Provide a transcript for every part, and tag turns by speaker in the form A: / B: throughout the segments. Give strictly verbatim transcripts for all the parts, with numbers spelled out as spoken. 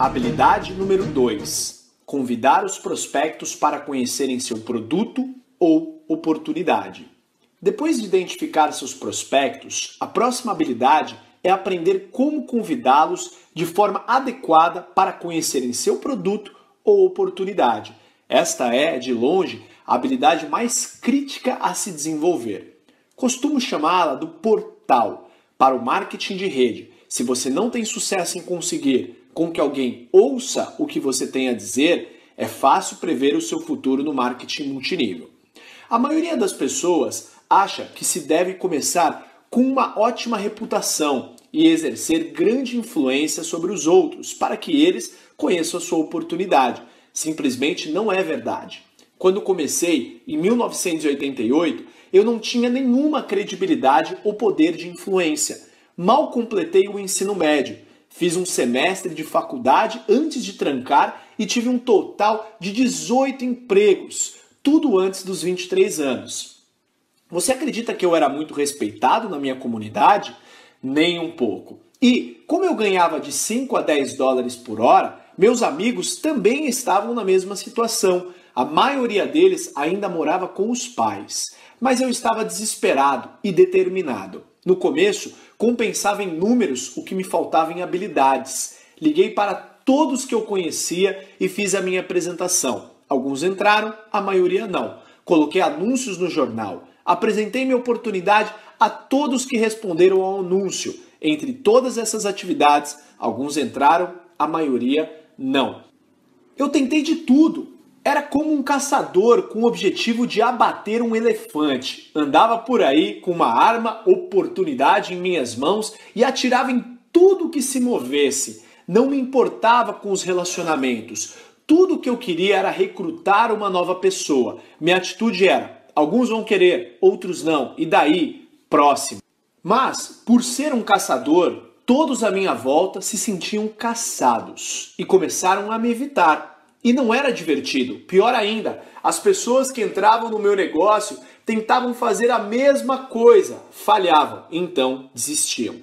A: Habilidade número dois. Convidar os prospectos para conhecerem seu produto ou oportunidade. Depois de identificar seus prospectos, a próxima habilidade é aprender como convidá-los de forma adequada para conhecerem seu produto ou oportunidade. Esta é, de longe, a habilidade mais crítica a se desenvolver. Costumo chamá-la do portal para o marketing de rede. Se você não tem sucesso em conseguir com que alguém ouça o que você tem a dizer, é fácil prever o seu futuro no marketing multinível. A maioria das pessoas acha que se deve começar com uma ótima reputação e exercer grande influência sobre os outros para que eles conheçam a sua oportunidade. Simplesmente não é verdade. Quando comecei, em mil novecentos e oitenta e oito, eu não tinha nenhuma credibilidade ou poder de influência. Mal completei o ensino médio. Fiz um semestre de faculdade antes de trancar e tive um total de dezoito empregos, tudo antes dos vinte e três anos. Você acredita que eu era muito respeitado na minha comunidade? Nem um pouco. E, como eu ganhava de cinco a dez dólares por hora, meus amigos também estavam na mesma situação. A maioria deles ainda morava com os pais. Mas eu estava desesperado e determinado. No começo, compensava em números o que me faltava em habilidades. Liguei para todos que eu conhecia e fiz a minha apresentação. Alguns entraram, a maioria não. Coloquei anúncios no jornal. Apresentei minha oportunidade a todos que responderam ao anúncio. Entre todas essas atividades, alguns entraram, a maioria não. Eu tentei de tudo. Era como um caçador com o objetivo de abater um elefante. Andava por aí com uma arma, oportunidade em minhas mãos e atirava em tudo que se movesse. Não me importava com os relacionamentos. Tudo que eu queria era recrutar uma nova pessoa. Minha atitude era: alguns vão querer, outros não. E daí, próximo. Mas, por ser um caçador, todos à minha volta se sentiam caçados e começaram a me evitar. E não era divertido. Pior ainda, as pessoas que entravam no meu negócio tentavam fazer a mesma coisa, falhavam, então desistiam.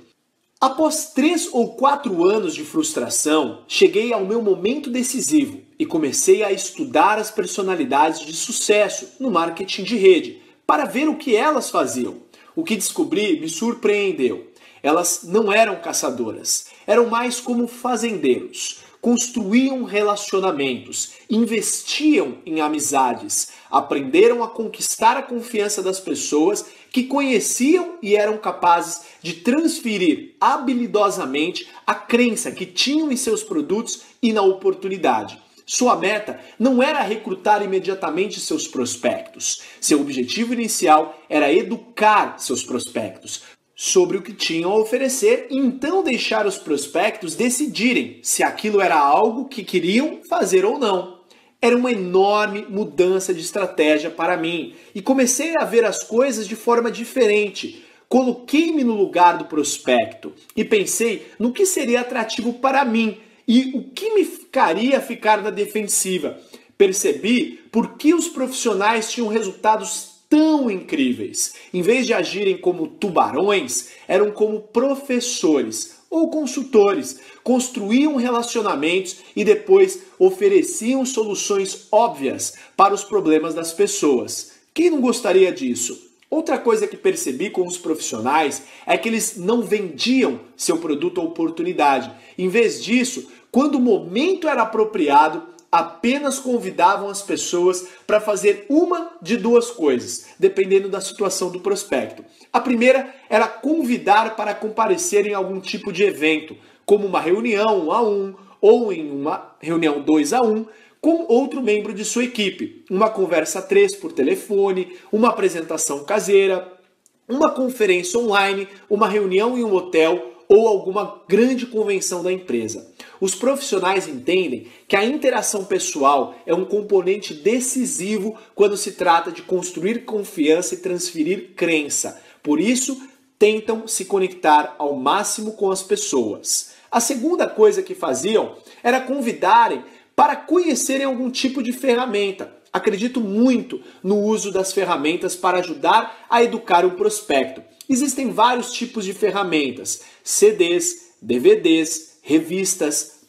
A: Após três ou quatro anos de frustração, cheguei ao meu momento decisivo e comecei a estudar as personalidades de sucesso no marketing de rede para ver o que elas faziam. O que descobri me surpreendeu. Elas não eram caçadoras, eram mais como fazendeiros. Construíam relacionamentos, investiam em amizades, aprenderam a conquistar a confiança das pessoas que conheciam e eram capazes de transferir habilidosamente a crença que tinham em seus produtos e na oportunidade. Sua meta não era recrutar imediatamente seus prospectos. Seu objetivo inicial era educar seus prospectos sobre o que tinham a oferecer e então deixar os prospectos decidirem se aquilo era algo que queriam fazer ou não. Era uma enorme mudança de estratégia para mim e comecei a ver as coisas de forma diferente. Coloquei-me no lugar do prospecto e pensei no que seria atrativo para mim e o que me faria ficar na defensiva. Percebi por que os profissionais tinham resultados tão incríveis. Em vez de agirem como tubarões, eram como professores ou consultores. Construíam relacionamentos e depois ofereciam soluções óbvias para os problemas das pessoas. Quem não gostaria disso? Outra coisa que percebi com os profissionais é que eles não vendiam seu produto ou oportunidade. Em vez disso, quando o momento era apropriado, apenas convidavam as pessoas para fazer uma de duas coisas, dependendo da situação do prospecto. A primeira era convidar para comparecer em algum tipo de evento, como uma reunião um a um ou em uma reunião dois a um, com outro membro de sua equipe, uma conversa a três por telefone, uma apresentação caseira, uma conferência online, uma reunião em um hotel ou alguma grande convenção da empresa. Os profissionais entendem que a interação pessoal é um componente decisivo quando se trata de construir confiança e transferir crença. Por isso, tentam se conectar ao máximo com as pessoas. A segunda coisa que faziam era convidarem para conhecerem algum tipo de ferramenta. Acredito muito no uso das ferramentas para ajudar a educar o prospecto. Existem vários tipos de ferramentas: C Ds, D V Ds, revistas,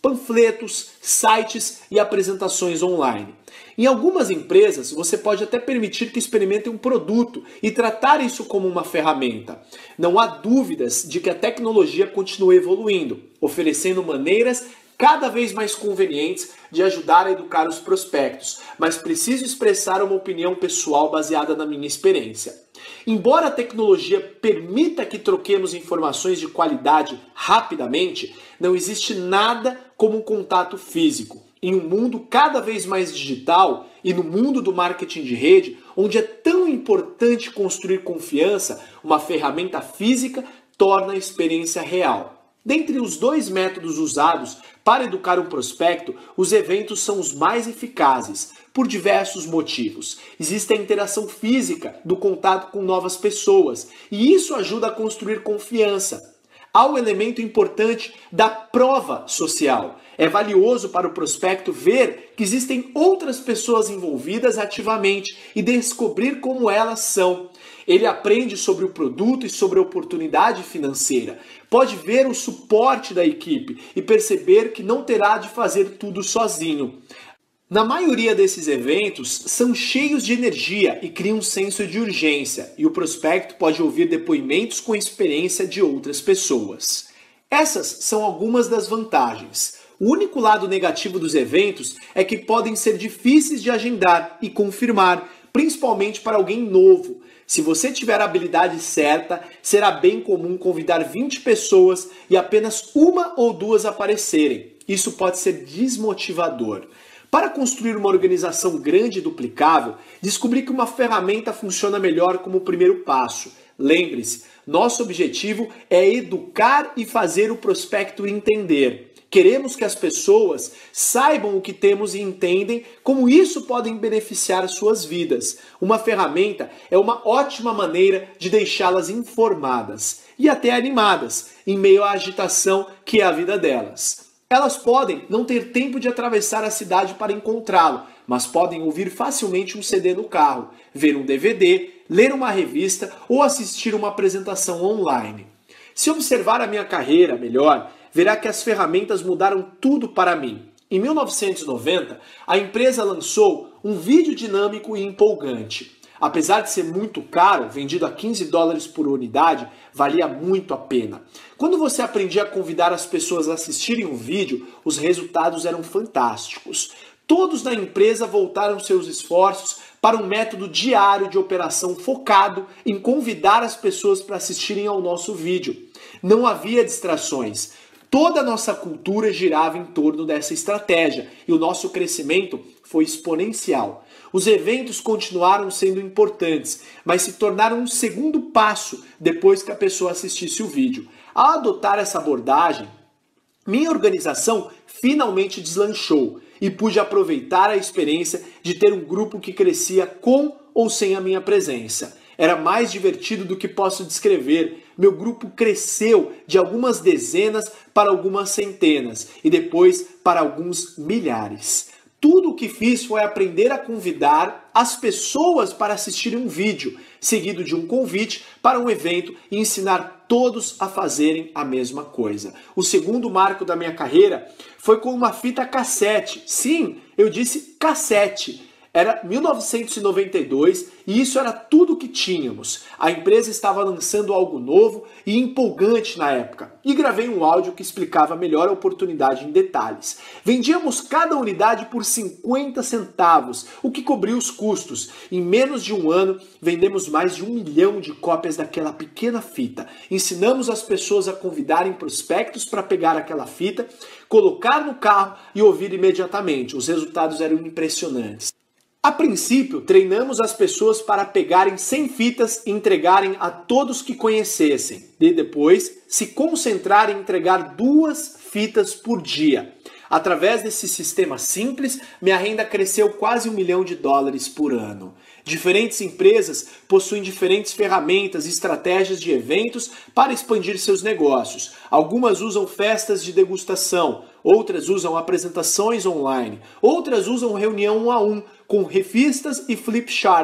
A: panfletos, sites e apresentações online. Em algumas empresas, você pode até permitir que experimentem um produto e tratar isso como uma ferramenta. Não há dúvidas de que a tecnologia continua evoluindo, oferecendo maneiras cada vez mais convenientes de ajudar a educar os prospectos, mas preciso expressar uma opinião pessoal baseada na minha experiência. Embora a tecnologia permita que troquemos informações de qualidade rapidamente, não existe nada como um contato físico. Em um mundo cada vez mais digital e no mundo do marketing de rede, onde é tão importante construir confiança, uma ferramenta física torna a experiência real. Dentre os dois métodos usados para educar um prospecto, os eventos são os mais eficazes, por diversos motivos. Existe a interação física do contato com novas pessoas, e isso ajuda a construir confiança. Há o elemento importante da prova social. É valioso para o prospecto ver que existem outras pessoas envolvidas ativamente e descobrir como elas são. Ele aprende sobre o produto e sobre a oportunidade financeira. Pode ver o suporte da equipe e perceber que não terá de fazer tudo sozinho. Na maioria desses eventos, são cheios de energia e criam um senso de urgência, e o prospecto pode ouvir depoimentos com experiência de outras pessoas. Essas são algumas das vantagens. O único lado negativo dos eventos é que podem ser difíceis de agendar e confirmar, principalmente para alguém novo. Se você tiver a habilidade certa, será bem comum convidar vinte pessoas e apenas uma ou duas aparecerem. Isso pode ser desmotivador. Para construir uma organização grande e duplicável, descobri que uma ferramenta funciona melhor como primeiro passo. Lembre-se, nosso objetivo é educar e fazer o prospecto entender. Queremos que as pessoas saibam o que temos e entendem como isso pode beneficiar suas vidas. Uma ferramenta é uma ótima maneira de deixá-las informadas e até animadas em meio à agitação que é a vida delas. Elas podem não ter tempo de atravessar a cidade para encontrá-lo, mas podem ouvir facilmente um C D no carro, ver um D V D, ler uma revista ou assistir uma apresentação online. Se observar a minha carreira melhor, verá que as ferramentas mudaram tudo para mim. Em mil novecentos e noventa, a empresa lançou um vídeo dinâmico e empolgante. Apesar de ser muito caro, vendido a quinze dólares por unidade, valia muito a pena. Quando você aprendia a convidar as pessoas a assistirem um vídeo, os resultados eram fantásticos. Todos na empresa voltaram seus esforços para um método diário de operação focado em convidar as pessoas para assistirem ao nosso vídeo. Não havia distrações. Toda a nossa cultura girava em torno dessa estratégia e o nosso crescimento foi exponencial. Os eventos continuaram sendo importantes, mas se tornaram um segundo passo depois que a pessoa assistisse o vídeo. Ao adotar essa abordagem, minha organização finalmente deslanchou e pude aproveitar a experiência de ter um grupo que crescia com ou sem a minha presença. Era mais divertido do que posso descrever. Meu grupo cresceu de algumas dezenas para algumas centenas e depois para alguns milhares. Tudo o que fiz foi aprender a convidar as pessoas para assistirem um vídeo, seguido de um convite para um evento e ensinar todos a fazerem a mesma coisa. O segundo marco da minha carreira foi com uma fita cassete. Sim, eu disse cassete. Era mil novecentos e noventa e dois e isso era tudo o que tínhamos. A empresa estava lançando algo novo e empolgante na época. E gravei um áudio que explicava melhor a oportunidade em detalhes. Vendíamos cada unidade por cinquenta centavos, o que cobriu os custos. Em menos de um ano, vendemos mais de um milhão de cópias daquela pequena fita. Ensinamos as pessoas a convidarem prospectos para pegar aquela fita, colocar no carro e ouvir imediatamente. Os resultados eram impressionantes. A princípio, treinamos as pessoas para pegarem cem fitas e entregarem a todos que conhecessem, e depois se concentrar em entregar duas fitas por dia. Através desse sistema simples, minha renda cresceu quase um milhão de dólares por ano. Diferentes empresas possuem diferentes ferramentas e estratégias de eventos para expandir seus negócios. Algumas usam festas de degustação, outras usam apresentações online, outras usam reunião um a um, com revistas e flip charts.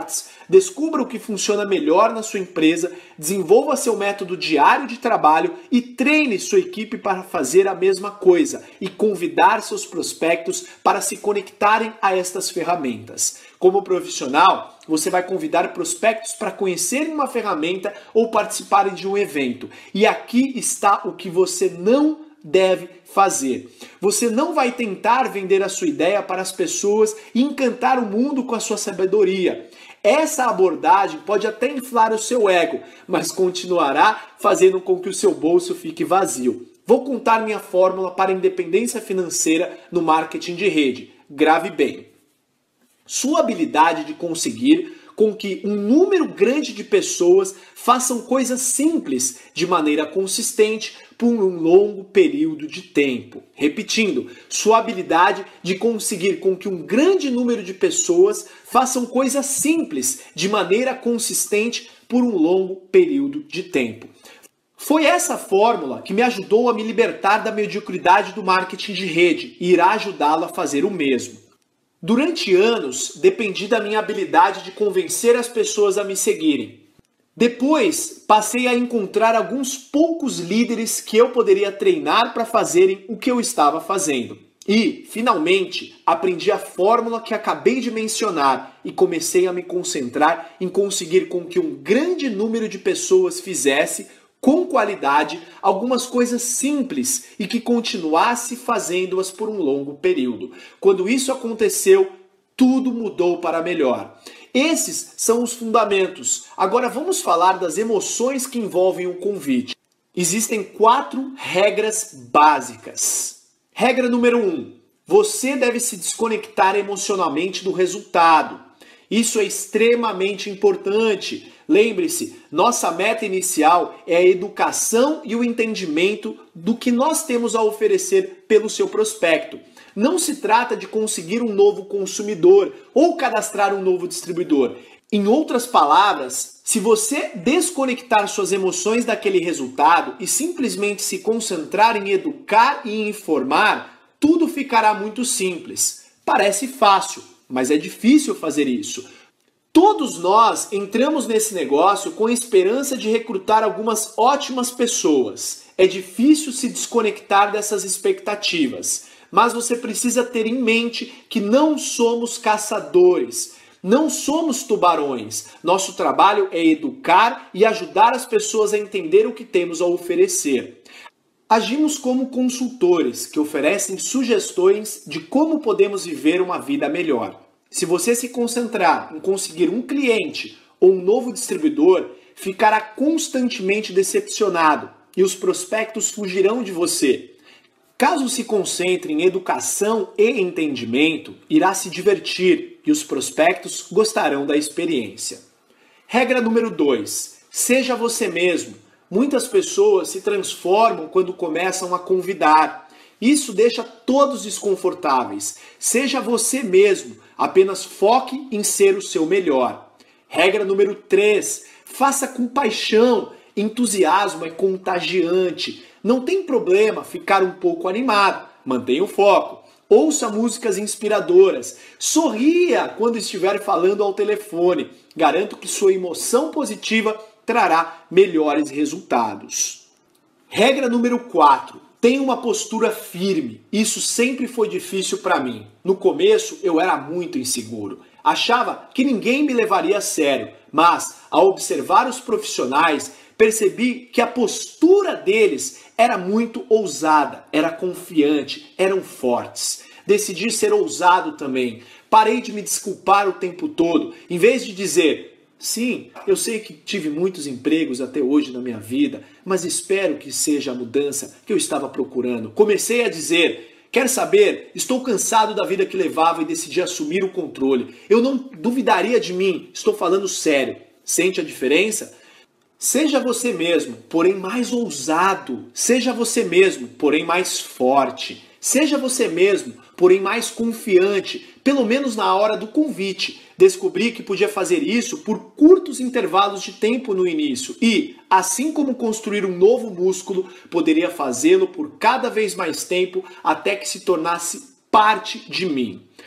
A: Descubra o que funciona melhor na sua empresa, desenvolva seu método diário de trabalho e treine sua equipe para fazer a mesma coisa e convidar seus prospectos para se conectarem a estas ferramentas. Como profissional, você vai convidar prospectos para conhecerem uma ferramenta ou participarem de um evento. E aqui está o que você não deve fazer. Você não vai tentar vender a sua ideia para as pessoas e encantar o mundo com a sua sabedoria. Essa abordagem pode até inflar o seu ego, mas continuará fazendo com que o seu bolso fique vazio. Vou contar minha fórmula para a independência financeira no marketing de rede. Grave bem. Sua habilidade de conseguir com que um número grande de pessoas façam coisas simples de maneira consistente por um longo período de tempo. Repetindo, sua habilidade de conseguir com que um grande número de pessoas façam coisas simples de maneira consistente por um longo período de tempo. Foi essa fórmula que me ajudou a me libertar da mediocridade do marketing de rede e irá ajudá-lo a fazer o mesmo. Durante anos, dependi da minha habilidade de convencer as pessoas a me seguirem. Depois, passei a encontrar alguns poucos líderes que eu poderia treinar para fazerem o que eu estava fazendo. E, finalmente, aprendi a fórmula que acabei de mencionar e comecei a me concentrar em conseguir com que um grande número de pessoas fizesse, com qualidade, algumas coisas simples e que continuasse fazendo-as por um longo período. Quando isso aconteceu, tudo mudou para melhor. Esses são os fundamentos. Agora vamos falar das emoções que envolvem o convite. Existem quatro regras básicas. Regra número um. Você deve se desconectar emocionalmente do resultado. Isso é extremamente importante. Lembre-se, nossa meta inicial é a educação e o entendimento do que nós temos a oferecer pelo seu prospecto. Não se trata de conseguir um novo consumidor ou cadastrar um novo distribuidor. Em outras palavras, se você desconectar suas emoções daquele resultado e simplesmente se concentrar em educar e informar, tudo ficará muito simples. Parece fácil, mas é difícil fazer isso. Todos nós entramos nesse negócio com a esperança de recrutar algumas ótimas pessoas. É difícil se desconectar dessas expectativas, mas você precisa ter em mente que não somos caçadores, não somos tubarões. Nosso trabalho é educar e ajudar as pessoas a entender o que temos a oferecer. Agimos como consultores que oferecem sugestões de como podemos viver uma vida melhor. Se você se concentrar em conseguir um cliente ou um novo distribuidor, ficará constantemente decepcionado e os prospectos fugirão de você. Caso se concentre em educação e entendimento, irá se divertir e os prospectos gostarão da experiência. Regra número dois. Seja você mesmo. Muitas pessoas se transformam quando começam a convidar. Isso deixa todos desconfortáveis. Seja você mesmo. Apenas foque em ser o seu melhor. Regra número três. Faça com paixão. Entusiasmo é contagiante. Não tem problema ficar um pouco animado. Mantenha o foco. Ouça músicas inspiradoras. Sorria quando estiver falando ao telefone. Garanto que sua emoção positiva trará melhores resultados. Regra número quatro. Tenha uma postura firme. Isso sempre foi difícil para mim. No começo, eu era muito inseguro. Achava que ninguém me levaria a sério. Mas, ao observar os profissionais, percebi que a postura deles era muito ousada, era confiante, eram fortes. Decidi ser ousado também. Parei de me desculpar o tempo todo. Em vez de dizer... Sim, eu sei que tive muitos empregos até hoje na minha vida, mas espero que seja a mudança que eu estava procurando. Comecei a dizer, quer saber? Estou cansado da vida que levava e decidi assumir o controle. Eu não duvidaria de mim, estou falando sério. Sente a diferença? Seja você mesmo, porém mais ousado. Seja você mesmo, porém mais forte. Seja você mesmo, porém mais confiante, pelo menos na hora do convite. Descobri que podia fazer isso por curtos intervalos de tempo no início e, assim como construir um novo músculo, poderia fazê-lo por cada vez mais tempo até que se tornasse parte de mim.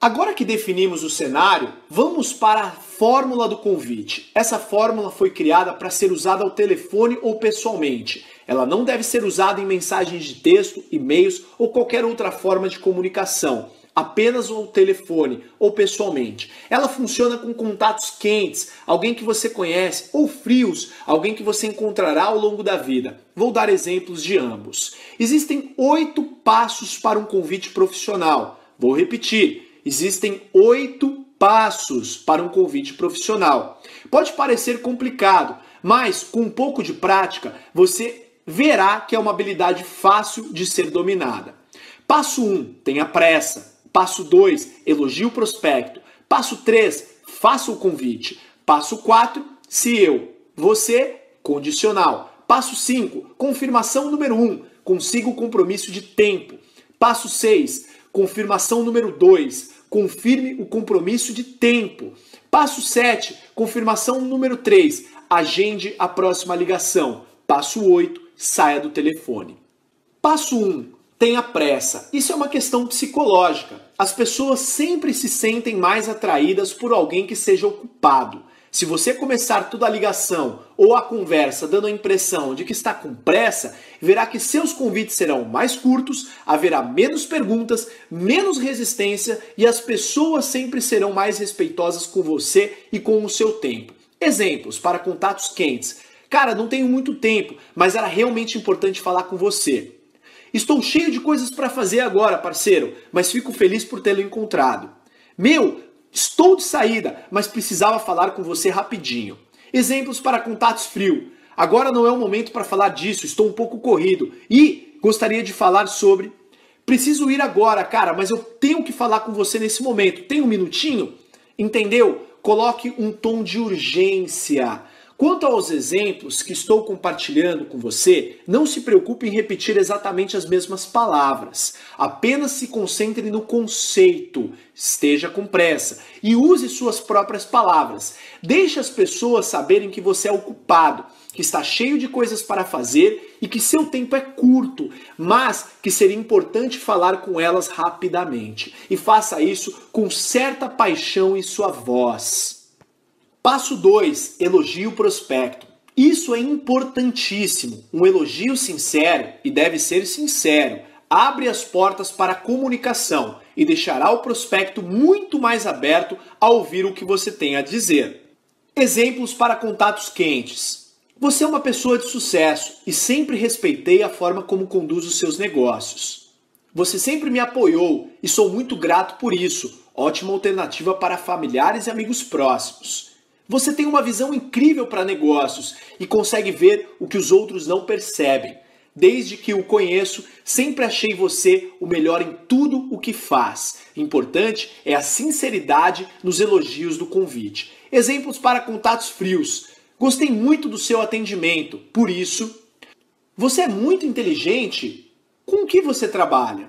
A: Agora que definimos o cenário, vamos para a fórmula do convite. Essa fórmula foi criada para ser usada ao telefone ou pessoalmente. Ela não deve ser usada em mensagens de texto, e-mails ou qualquer outra forma de comunicação, apenas ao telefone ou pessoalmente. Ela funciona com contatos quentes, alguém que você conhece, ou frios, alguém que você encontrará ao longo da vida. Vou dar exemplos de ambos. Existem oito passos para um convite profissional. Vou repetir. Existem oito passos para um convite profissional. Pode parecer complicado, mas com um pouco de prática, você verá que é uma habilidade fácil de ser dominada. Passo um, tenha pressa. Passo dois, elogie o prospecto. Passo três, faça o convite. Passo quatro, se eu, você, condicional. Passo cinco, confirmação número um, consiga o compromisso de tempo. Passo seis, confirmação número dois, confirme o compromisso de tempo. Passo sete, confirmação número três, agende a próxima ligação. Passo oito, saia do telefone. Passo um, tenha pressa. Isso é uma questão psicológica. As pessoas sempre se sentem mais atraídas por alguém que seja ocupado. Se você começar toda a ligação ou a conversa dando a impressão de que está com pressa, verá que seus convites serão mais curtos, haverá menos perguntas, menos resistência e as pessoas sempre serão mais respeitosas com você e com o seu tempo. Exemplos para contatos quentes. Cara, não tenho muito tempo, mas era realmente importante falar com você. Estou cheio de coisas para fazer agora, parceiro, mas fico feliz por tê-lo encontrado. Meu, estou de saída, mas precisava falar com você rapidinho. Exemplos para contatos frios. Agora não é o momento para falar disso, estou um pouco corrido. E gostaria de falar sobre... Preciso ir agora, cara, mas eu tenho que falar com você nesse momento. Tem um minutinho? Entendeu? Coloque um tom de urgência. Quanto aos exemplos que estou compartilhando com você, não se preocupe em repetir exatamente as mesmas palavras. Apenas se concentre no conceito, esteja com pressa e use suas próprias palavras. Deixe as pessoas saberem que você é ocupado, que está cheio de coisas para fazer e que seu tempo é curto, mas que seria importante falar com elas rapidamente. E faça isso com certa paixão em sua voz. Passo dois, elogie o prospecto. Isso é importantíssimo. Um elogio sincero, e deve ser sincero, abre as portas para a comunicação e deixará o prospecto muito mais aberto a ouvir o que você tem a dizer. Exemplos para contatos quentes. Você é uma pessoa de sucesso e sempre respeitei a forma como conduz os seus negócios. Você sempre me apoiou e sou muito grato por isso. Ótima alternativa para familiares e amigos próximos. Você tem uma visão incrível para negócios e consegue ver o que os outros não percebem. Desde que o conheço, sempre achei você o melhor em tudo o que faz. Importante é a sinceridade nos elogios do convite. Exemplos para contatos frios. Gostei muito do seu atendimento, por isso... Você é muito inteligente? Com o que você trabalha?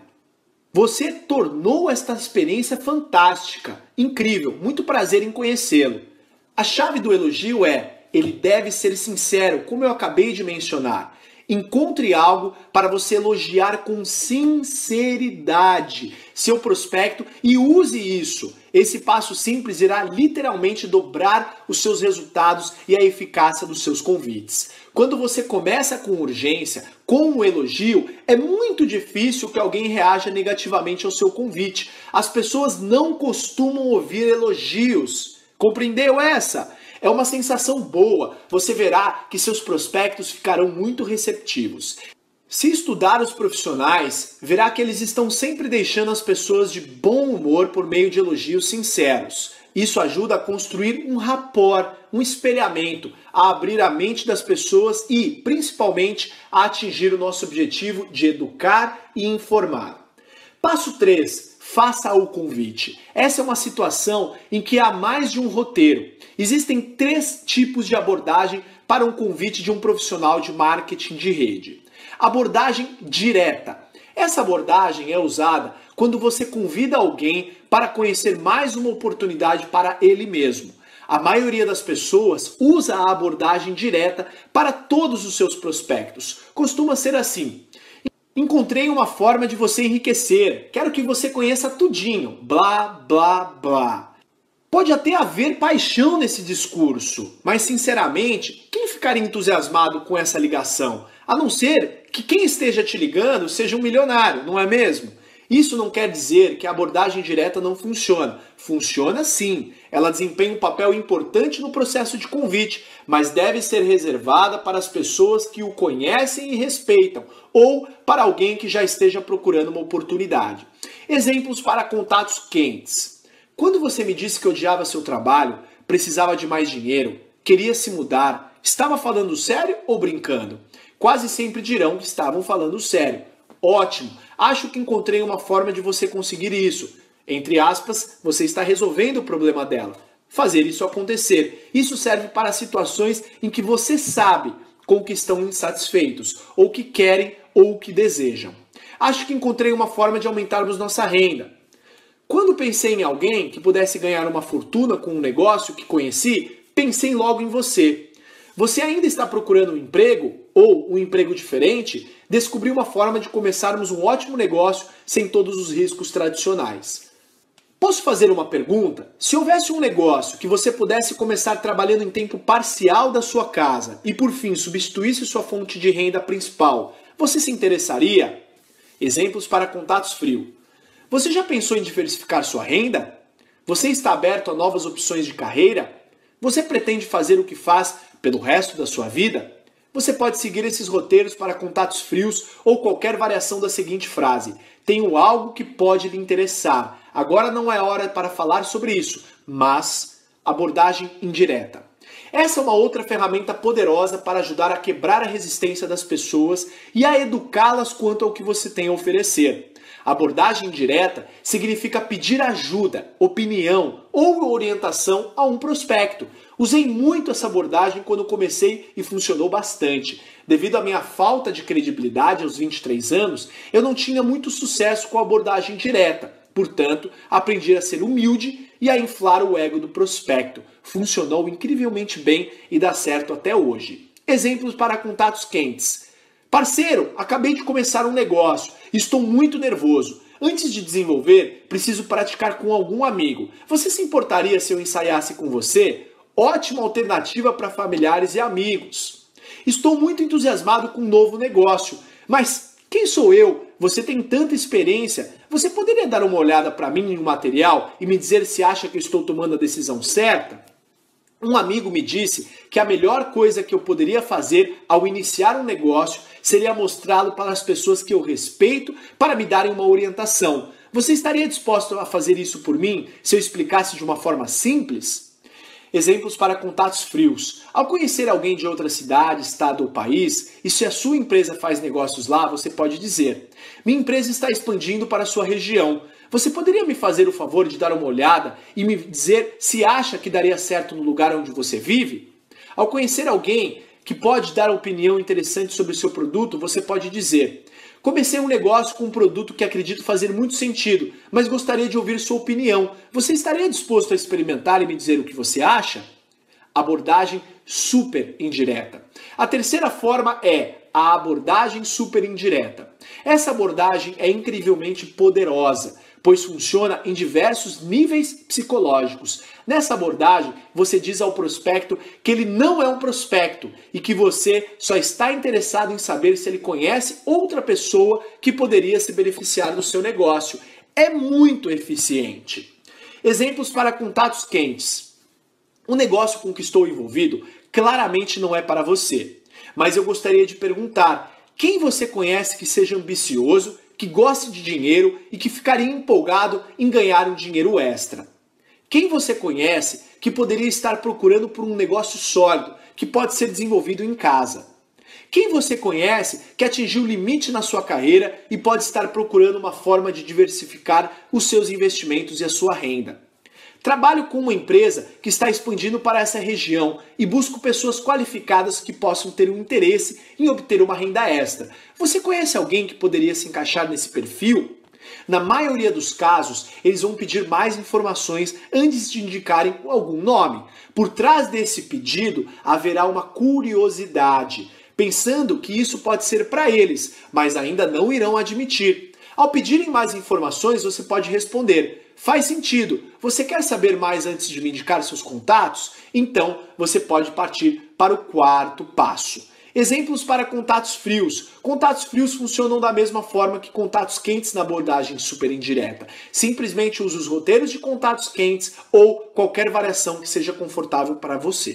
A: Você tornou esta experiência fantástica, incrível, muito prazer em conhecê-lo. A chave do elogio é, ele deve ser sincero, como eu acabei de mencionar. Encontre algo para você elogiar com sinceridade seu prospecto e use isso. Esse passo simples irá literalmente dobrar os seus resultados e a eficácia dos seus convites. Quando você começa com urgência, com um elogio, é muito difícil que alguém reaja negativamente ao seu convite. As pessoas não costumam ouvir elogios. Compreendeu essa? É uma sensação boa. Você verá que seus prospectos ficarão muito receptivos. Se estudar os profissionais, verá que eles estão sempre deixando as pessoas de bom humor por meio de elogios sinceros. Isso ajuda a construir um rapport, um espelhamento, a abrir a mente das pessoas e, principalmente, a atingir o nosso objetivo de educar e informar. Passo três. Faça o convite. Essa é uma situação em que há mais de um roteiro. Existem três tipos de abordagem para um convite de um profissional de marketing de rede. Abordagem direta. Essa abordagem é usada quando você convida alguém para conhecer mais uma oportunidade para ele mesmo. A maioria das pessoas usa a abordagem direta para todos os seus prospectos. Costuma ser assim. Encontrei uma forma de você enriquecer. Quero que você conheça tudinho. Blá, blá, blá. Pode até haver paixão nesse discurso, mas sinceramente, quem ficaria entusiasmado com essa ligação? A não ser que quem esteja te ligando seja um milionário, não é mesmo? Isso não quer dizer que a abordagem direta não funciona. Funciona sim. Ela desempenha um papel importante no processo de convite, mas deve ser reservada para as pessoas que o conhecem e respeitam, ou para alguém que já esteja procurando uma oportunidade. Exemplos para contatos quentes. Quando você me disse que odiava seu trabalho, precisava de mais dinheiro, queria se mudar, estava falando sério ou brincando? Quase sempre dirão que estavam falando sério. Ótimo, acho que encontrei uma forma de você conseguir isso. Entre aspas, você está resolvendo o problema dela. Fazer isso acontecer. Isso serve para situações em que você sabe com o que estão insatisfeitos, ou que querem ou que desejam. Acho que encontrei uma forma de aumentarmos nossa renda. Quando pensei em alguém que pudesse ganhar uma fortuna com um negócio que conheci, pensei logo em você. Você ainda está procurando um emprego ou um emprego diferente? Descobri uma forma de começarmos um ótimo negócio sem todos os riscos tradicionais. Posso fazer uma pergunta? Se houvesse um negócio que você pudesse começar trabalhando em tempo parcial da sua casa e por fim substituísse sua fonte de renda principal, você se interessaria? Exemplos para contatos frios. Você já pensou em diversificar sua renda? Você está aberto a novas opções de carreira? Você pretende fazer o que faz pelo resto da sua vida? Você pode seguir esses roteiros para contatos frios ou qualquer variação da seguinte frase: tenho algo que pode lhe interessar. Agora não é hora para falar sobre isso, mas abordagem indireta. Essa é uma outra ferramenta poderosa para ajudar a quebrar a resistência das pessoas e a educá-las quanto ao que você tem a oferecer. Abordagem direta significa pedir ajuda, opinião ou orientação a um prospecto. Usei muito essa abordagem quando comecei e funcionou bastante. Devido à minha falta de credibilidade aos vinte e três anos, eu não tinha muito sucesso com a abordagem direta. Portanto, aprendi a ser humilde e a inflar o ego do prospecto. Funcionou incrivelmente bem e dá certo até hoje. Exemplos para contatos quentes. Parceiro, acabei de começar um negócio. Estou muito nervoso. Antes de desenvolver, preciso praticar com algum amigo. Você se importaria se eu ensaiasse com você? Ótima alternativa para familiares e amigos. Estou muito entusiasmado com um novo negócio. Mas quem sou eu? Você tem tanta experiência. Você poderia dar uma olhada para mim no material e me dizer se acha que eu estou tomando a decisão certa? Um amigo me disse que a melhor coisa que eu poderia fazer ao iniciar um negócio seria mostrá-lo para as pessoas que eu respeito para me darem uma orientação. Você estaria disposto a fazer isso por mim se eu explicasse de uma forma simples? Exemplos para contatos frios. Ao conhecer alguém de outra cidade, estado ou país, e se a sua empresa faz negócios lá, você pode dizer: minha empresa está expandindo para a sua região. Você poderia me fazer o favor de dar uma olhada e me dizer se acha que daria certo no lugar onde você vive? Ao conhecer alguém que pode dar uma opinião interessante sobre o seu produto, você pode dizer: comecei um negócio com um produto que acredito fazer muito sentido, mas gostaria de ouvir sua opinião. Você estaria disposto a experimentar e me dizer o que você acha? Abordagem super indireta. A terceira forma é a abordagem super indireta. Essa abordagem é incrivelmente poderosa, pois funciona em diversos níveis psicológicos. Nessa abordagem, você diz ao prospecto que ele não é um prospecto e que você só está interessado em saber se ele conhece outra pessoa que poderia se beneficiar do seu negócio. É muito eficiente. Exemplos para contatos quentes. O negócio com que estou envolvido claramente não é para você, mas eu gostaria de perguntar: quem você conhece que seja ambicioso, que goste de dinheiro e que ficaria empolgado em ganhar um dinheiro extra? Quem você conhece que poderia estar procurando por um negócio sólido que pode ser desenvolvido em casa? Quem você conhece que atingiu o limite na sua carreira e pode estar procurando uma forma de diversificar os seus investimentos e a sua renda? Trabalho com uma empresa que está expandindo para essa região e busco pessoas qualificadas que possam ter um interesse em obter uma renda extra. Você conhece alguém que poderia se encaixar nesse perfil? Na maioria dos casos, eles vão pedir mais informações antes de indicarem algum nome. Por trás desse pedido, haverá uma curiosidade. pensando que isso pode ser para eles, mas ainda não irão admitir. Ao pedirem mais informações, você pode responder: faz sentido, você quer saber mais antes de me indicar seus contatos? Então, você pode partir para o quarto passo. Exemplos para contatos frios. Contatos frios funcionam da mesma forma que contatos quentes na abordagem super indireta. Simplesmente use os roteiros de contatos quentes ou qualquer variação que seja confortável para você.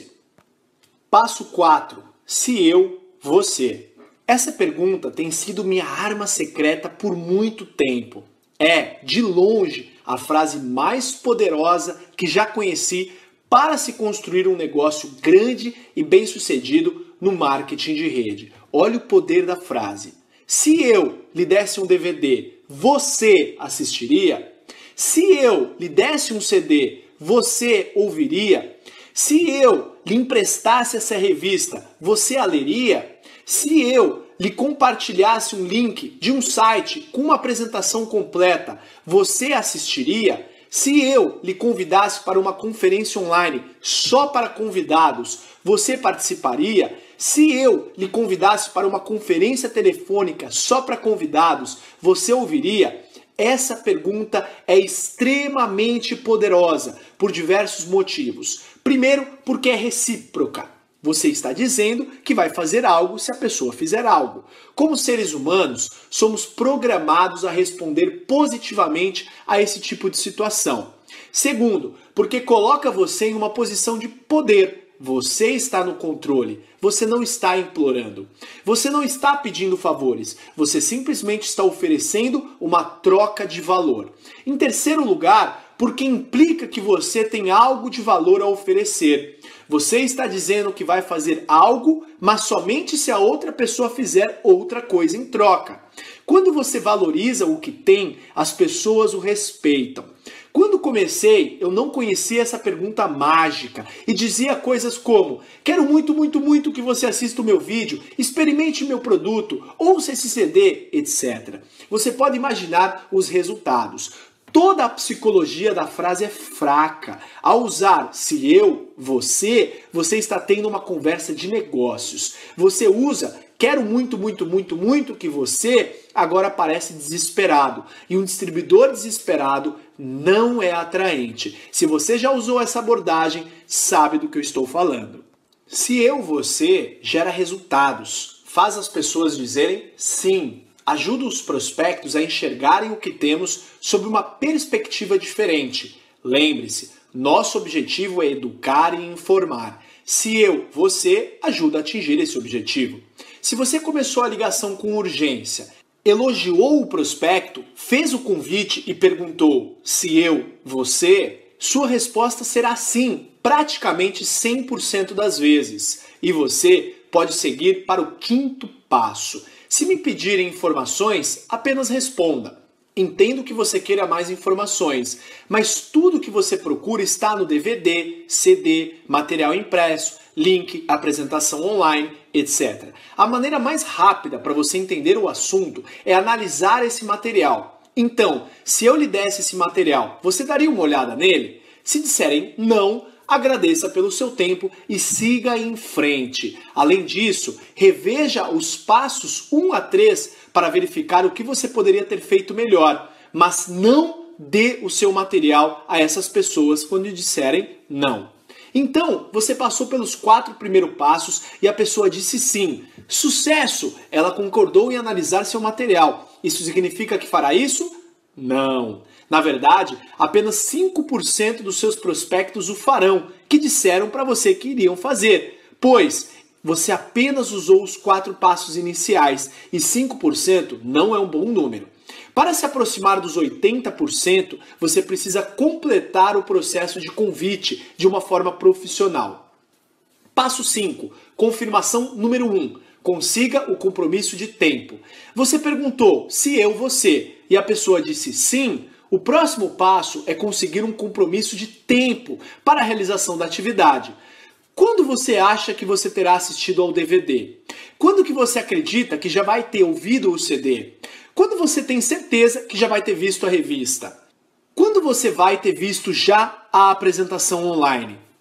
A: Passo quatro. Se eu, você. Essa pergunta tem sido minha arma secreta por muito tempo. É, de longe, a frase mais poderosa que já conheci para se construir um negócio grande e bem-sucedido no marketing de rede. Olha o poder da frase. Se eu lhe desse um D V D, você assistiria? Se eu lhe desse um C D, você ouviria? Se eu lhe emprestasse essa revista, você a leria? Se eu lhe compartilhasse um link de um site com uma apresentação completa, você assistiria? Se eu lhe convidasse para uma conferência online só para convidados, você participaria? Se eu lhe convidasse para uma conferência telefônica só para convidados, você ouviria? Essa pergunta é extremamente poderosa por diversos motivos. Primeiro, porque é recíproca. Você está dizendo que vai fazer algo se a pessoa fizer algo. Como seres humanos, somos programados a responder positivamente a esse tipo de situação. Segundo, porque coloca você em uma posição de poder. Você está no controle, você não está implorando, você não está pedindo favores, você simplesmente está oferecendo uma troca de valor. Em terceiro lugar, porque implica que você tem algo de valor a oferecer. Você está dizendo que vai fazer algo, mas somente se a outra pessoa fizer outra coisa em troca. Quando você valoriza o que tem, as pessoas o respeitam. Quando comecei, eu não conhecia essa pergunta mágica e dizia coisas como: quero muito, muito, muito que você assista o meu vídeo, experimente meu produto, ouça esse C D, etcétera. Você pode imaginar os resultados. Toda a psicologia da frase é fraca. Ao usar se eu, você, você está tendo uma conversa de negócios. Você usa quero muito, muito, muito, muito que você, agora parece desesperado. E um distribuidor desesperado não é atraente. Se você já usou essa abordagem, sabe do que eu estou falando. Se eu, você, gera resultados, faz as pessoas dizerem sim. Ajuda os prospectos a enxergarem o que temos sob uma perspectiva diferente. Lembre-se, nosso objetivo é educar e informar. Se eu, você, ajuda a atingir esse objetivo. Se você começou a ligação com urgência, elogiou o prospecto, fez o convite e perguntou se eu, você, sua resposta será sim, praticamente cem por cento das vezes. E você pode seguir para o quinto passo. Se me pedirem informações, apenas responda. Entendo que você queira mais informações, mas tudo que você procura está no D V D, C D, material impresso, link, apresentação online, etcétera. A maneira mais rápida para você entender o assunto é analisar esse material. Então, se eu lhe desse esse material, você daria uma olhada nele? Se disserem não, agradeça pelo seu tempo e siga em frente. Além disso, reveja os passos um a três para verificar o que você poderia ter feito melhor, mas não dê o seu material a essas pessoas quando disserem não. Então, você passou pelos quatro primeiros passos e a pessoa disse sim. Sucesso! Ela concordou em analisar seu material. Isso significa que fará isso? Não. Na verdade, apenas cinco por cento dos seus prospectos o farão, que disseram para você que iriam fazer, pois você apenas usou os quatro passos iniciais e cinco por cento não é um bom número. Para se aproximar dos oitenta por cento, você precisa completar o processo de convite de uma forma profissional. Passo cinco. Confirmação número um. Consiga o compromisso de tempo. Você perguntou se eu, você, e a pessoa disse sim. O próximo passo é conseguir um compromisso de tempo para a realização da atividade. Quando você acha que você terá assistido ao D V D? Quando que você acredita que já vai ter ouvido o C D? Quando você tem certeza que já vai ter visto a revista? Quando você vai ter visto já a apresentação online?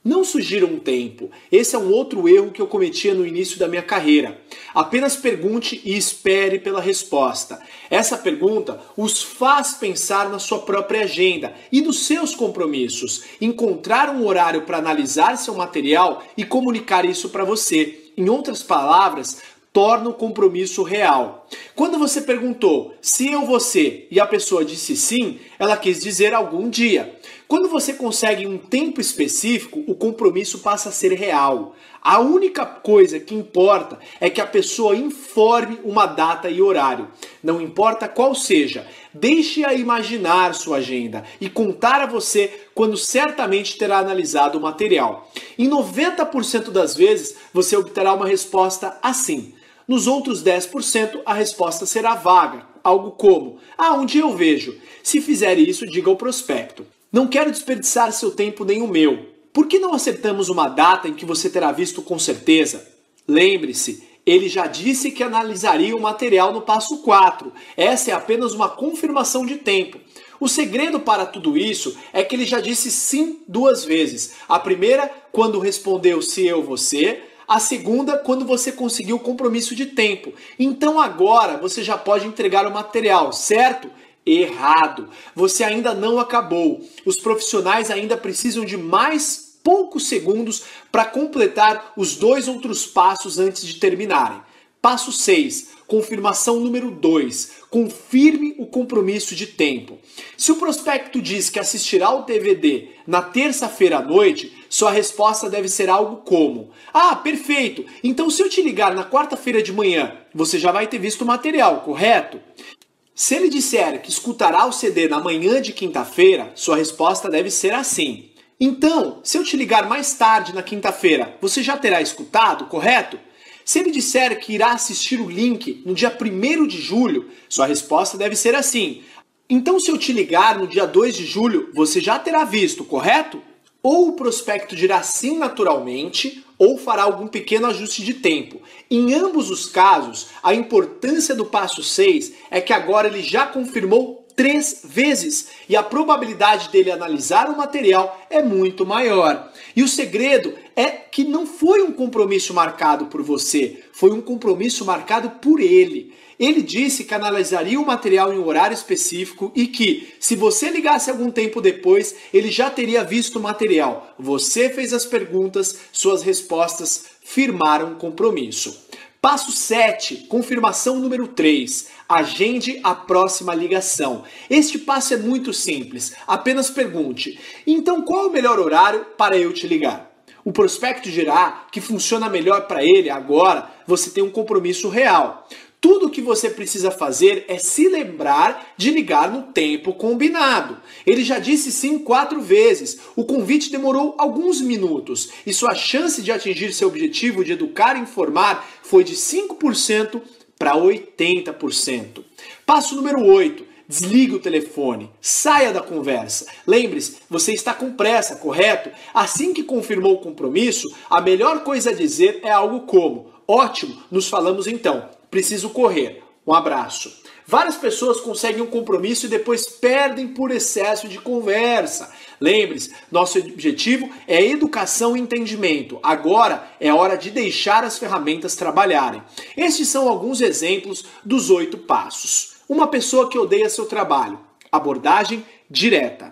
A: Não sugira um tempo. Esse é um outro erro que eu cometia no início da minha carreira. Apenas pergunte e espere pela resposta. Essa pergunta os faz pensar na sua própria agenda e nos seus compromissos. Encontrar um horário para analisar seu material e comunicar isso para você. Em outras palavras, torna o compromisso real. Quando você perguntou se eu, você e a pessoa disse sim, ela quis dizer algum dia. Quando você consegue um tempo específico, o compromisso passa a ser real. A única coisa que importa é que a pessoa informe uma data e horário. Não importa qual seja, deixe-a imaginar sua agenda e contar a você quando certamente terá analisado o material. Em noventa por cento das vezes, você obterá uma resposta assim. Nos outros dez por cento, a resposta será vaga, algo como: ah, um dia eu vejo. Se fizer isso, diga ao prospecto: não quero desperdiçar seu tempo nem o meu. Por que não acertamos uma data em que você terá visto com certeza? Lembre-se, ele já disse que analisaria o material no passo quatro. Essa é apenas uma confirmação de tempo. O segredo para tudo isso é que ele já disse sim duas vezes. A primeira, quando respondeu se eu, você. A segunda, quando você conseguiu o compromisso de tempo. Então agora você já pode entregar o material, certo? Errado. Você ainda não acabou. Os profissionais ainda precisam de mais poucos segundos para completar os dois outros passos antes de terminarem. Passo seis. Confirmação número dois. Confirme o compromisso de tempo. Se o prospecto diz que assistirá ao D V D na terça-feira à noite, sua resposta deve ser algo como: ah, perfeito, então se eu te ligar na quarta-feira de manhã, você já vai ter visto o material, correto? Se ele disser que escutará o C D na manhã de quinta-feira, sua resposta deve ser assim: então, se eu te ligar mais tarde na quinta-feira, você já terá escutado, correto? Se ele disser que irá assistir o link no dia primeiro de julho, sua resposta deve ser assim: então se eu te ligar no dia dois de julho, você já terá visto, correto? Ou o prospecto dirá sim naturalmente, ou fará algum pequeno ajuste de tempo. Em ambos os casos, a importância do passo seis é que agora ele já confirmou três vezes e a probabilidade dele analisar o material é muito maior. E o segredo é que não foi um compromisso marcado por você, foi um compromisso marcado por ele. Ele disse que analisaria o material em um horário específico e que, se você ligasse algum tempo depois, ele já teria visto o material. Você fez as perguntas, suas respostas firmaram o compromisso. Passo sete, confirmação número três. Agende a próxima ligação. Este passo é muito simples. Apenas pergunte: então qual é o melhor horário para eu te ligar? O prospecto dirá que funciona melhor para ele agora, você tem um compromisso real. Tudo o que você precisa fazer é se lembrar de ligar no tempo combinado. Ele já disse sim quatro vezes. O convite demorou alguns minutos e sua chance de atingir seu objetivo de educar e informar foi de cinco por cento para oitenta por cento. Passo número oito. Desligue o telefone. Saia da conversa. Lembre-se, você está com pressa, correto? Assim que confirmou o compromisso, a melhor coisa a dizer é algo como: ótimo, nos falamos então. Preciso correr. Um abraço. Várias pessoas conseguem um compromisso e depois perdem por excesso de conversa. Lembre-se, nosso objetivo é educação e entendimento. Agora é hora de deixar as ferramentas trabalharem. Estes são alguns exemplos dos oito passos. Uma pessoa que odeia seu trabalho. Abordagem direta.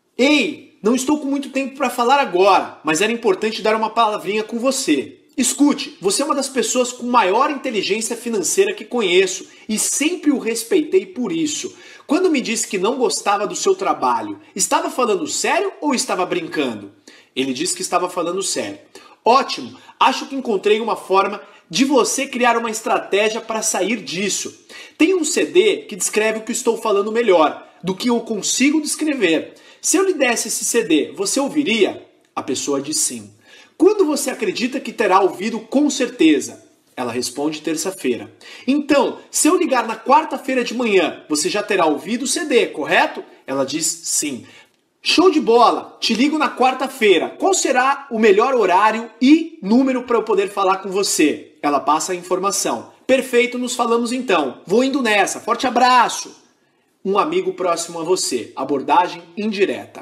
A: Ei, não estou com muito tempo para falar agora, mas era importante dar uma palavrinha com você. Escute, você é uma das pessoas com maior inteligência financeira que conheço e sempre o respeitei por isso. Quando me disse que não gostava do seu trabalho, estava falando sério ou estava brincando? Ele disse que estava falando sério. Ótimo, acho que encontrei uma forma de você criar uma estratégia para sair disso. Tem um C D que descreve o que estou falando melhor do que eu consigo descrever. Se eu lhe desse esse C D, você ouviria? A pessoa diz sim. Quando você acredita que terá ouvido com certeza? Ela responde terça-feira. Então, se eu ligar na quarta-feira de manhã, você já terá ouvido o C D, correto? Ela diz sim. Show de bola! Te ligo na quarta-feira. Qual será o melhor horário e número para eu poder falar com você? Ela passa a informação. Perfeito, nos falamos então. Vou indo nessa. Forte abraço! Um amigo próximo a você. Abordagem indireta.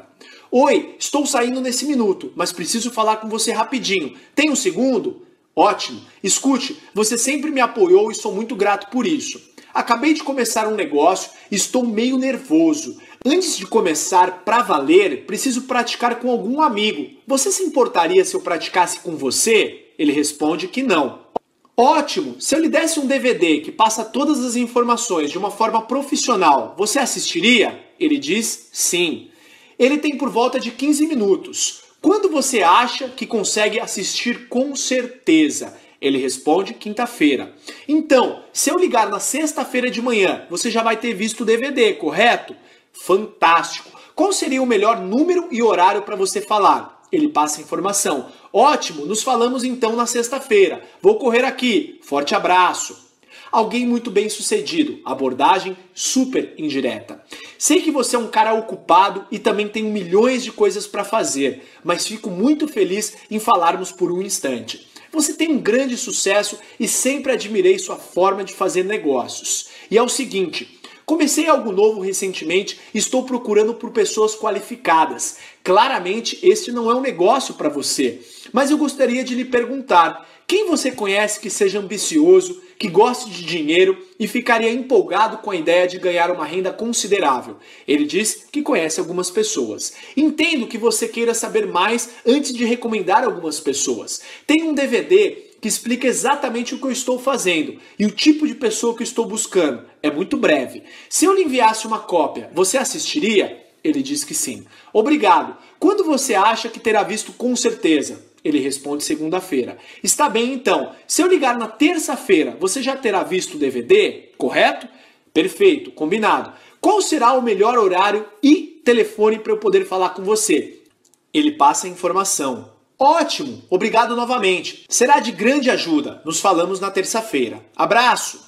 A: Oi, estou saindo nesse minuto, mas preciso falar com você rapidinho. Tem um segundo? Ótimo. Escute, você sempre me apoiou e sou muito grato por isso. Acabei de começar um negócio e estou meio nervoso. Antes de começar pra valer, preciso praticar com algum amigo. Você se importaria se eu praticasse com você? Ele responde que não. Ótimo! Se eu lhe desse um D V D que passa todas as informações de uma forma profissional, você assistiria? Ele diz sim. Ele tem por volta de quinze minutos. Quando você acha que consegue assistir com certeza? Ele responde quinta-feira. Então, se eu ligar na sexta-feira de manhã, você já vai ter visto o D V D, correto? Fantástico! Qual seria o melhor número e horário para você falar? Ele passa a informação. Ótimo, nos falamos então na sexta-feira. Vou correr aqui. Forte abraço. Alguém muito bem sucedido. Abordagem super indireta. Sei que você é um cara ocupado e também tem milhões de coisas para fazer, mas fico muito feliz em falarmos por um instante. Você tem um grande sucesso e sempre admirei sua forma de fazer negócios. E é o seguinte, comecei algo novo recentemente e estou procurando por pessoas qualificadas. Claramente, este não é um negócio para você, mas eu gostaria de lhe perguntar, quem você conhece que seja ambicioso, que goste de dinheiro e ficaria empolgado com a ideia de ganhar uma renda considerável? Ele diz que conhece algumas pessoas. Entendo que você queira saber mais antes de recomendar algumas pessoas. Tem um D V D que explica exatamente o que eu estou fazendo e o tipo de pessoa que estou buscando. É muito breve. Se eu lhe enviasse uma cópia, você assistiria? Ele diz que sim. Obrigado. Quando você acha que terá visto com certeza? Ele responde segunda-feira. Está bem então. Se eu ligar na terça-feira, você já terá visto o D V D? Correto? Perfeito, combinado. Qual será o melhor horário e telefone para eu poder falar com você? Ele passa a informação. Ótimo, obrigado novamente. Será de grande ajuda. Nos falamos na terça-feira. Abraço!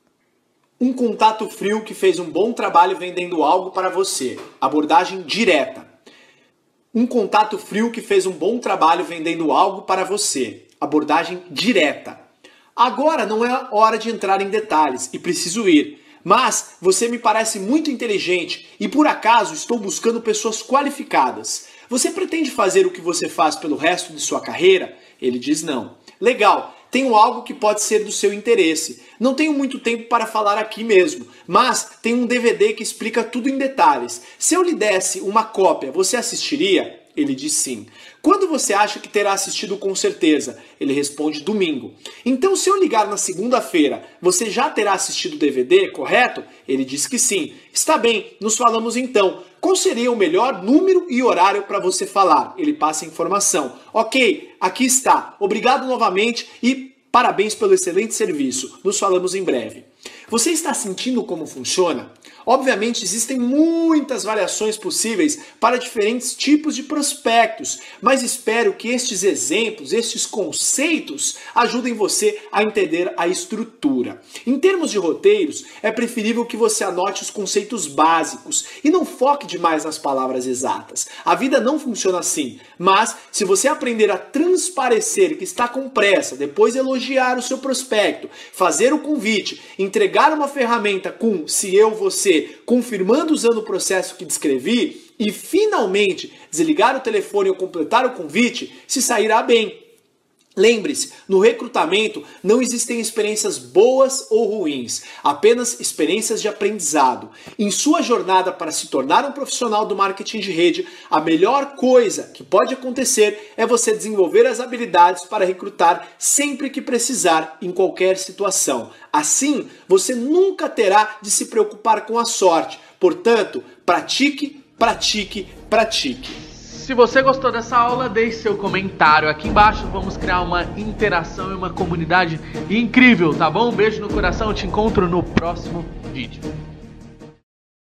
A: Um contato frio que fez um bom trabalho vendendo algo para você. Abordagem direta. Um contato frio que fez um bom trabalho vendendo algo para você. Abordagem direta. Agora não é hora de entrar em detalhes e preciso ir. Mas você me parece muito inteligente e por acaso estou buscando pessoas qualificadas. Você pretende fazer o que você faz pelo resto de sua carreira? Ele diz não. Legal, tenho algo que pode ser do seu interesse. Não tenho muito tempo para falar aqui mesmo, mas tem um D V D que explica tudo em detalhes. Se eu lhe desse uma cópia, você assistiria? Ele diz sim. Quando você acha que terá assistido com certeza? Ele responde domingo. Então, se eu ligar na segunda-feira, você já terá assistido o D V D, correto? Ele diz que sim. Está bem, nos falamos então. Qual seria o melhor número e horário para você falar? Ele passa a informação. Ok, aqui está. Obrigado novamente e parabéns pelo excelente serviço. Nos falamos em breve. Você está sentindo como funciona? Obviamente existem muitas variações possíveis para diferentes tipos de prospectos, mas espero que estes exemplos, estes conceitos ajudem você a entender a estrutura. Em termos de roteiros, é preferível que você anote os conceitos básicos e não foque demais nas palavras exatas. A vida não funciona assim, mas se você aprender a transparecer que está com pressa, depois elogiar o seu prospecto, fazer o convite, entregar uma ferramenta com se eu, você, confirmando usando o processo que descrevi e finalmente desligar o telefone ou completar o convite, se sairá bem. Lembre-se, no recrutamento não existem experiências boas ou ruins, apenas experiências de aprendizado. Em sua jornada para se tornar um profissional do marketing de rede, a melhor coisa que pode acontecer é você desenvolver as habilidades para recrutar sempre que precisar, em qualquer situação. Assim, você nunca terá de se preocupar com a sorte. Portanto, pratique, pratique, pratique.
B: Se você gostou dessa aula, deixe seu comentário aqui embaixo. Vamos criar uma interação e uma comunidade incrível, tá bom? Um beijo no coração, eu te encontro no próximo vídeo.